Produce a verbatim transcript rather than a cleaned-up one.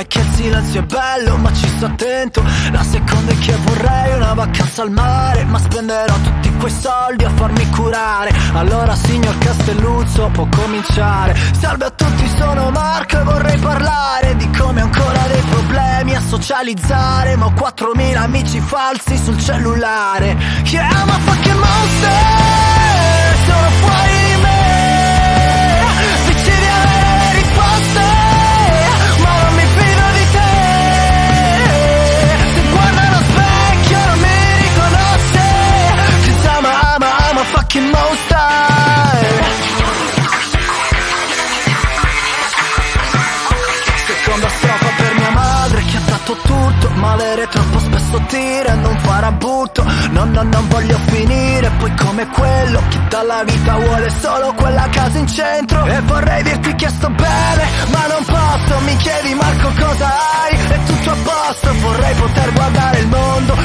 che il silenzio è bello ma ci sto attento. La seconda è che vorrei una vacanza al mare, ma spenderò tutti quei soldi a farmi curare. Allora signor Castelluzzo può cominciare. Salve a tutti, sono Marco e vorrei parlare di come ho ancora dei problemi a socializzare, ma ho quattromila amici falsi sul cellulare. Yeah, I'm a fucking monster, sono fuori di me. Dici di avere risposte, ma non mi fido di te. Se guarda allo specchio non mi riconosce. Cause I'm a, I'm a, I'm a fucking monster. Seconda strofa per mia madre che ha dato tutto, ma avere troppo spesso ti rende un farabutto. No, no, non voglio finire poi come quello che dalla vita vuole solo quella casa in centro. E vorrei dirti che sto bene, ma non posso. Mi chiedi Marco cosa hai, è tutto a posto. Vorrei poter guardare il mondo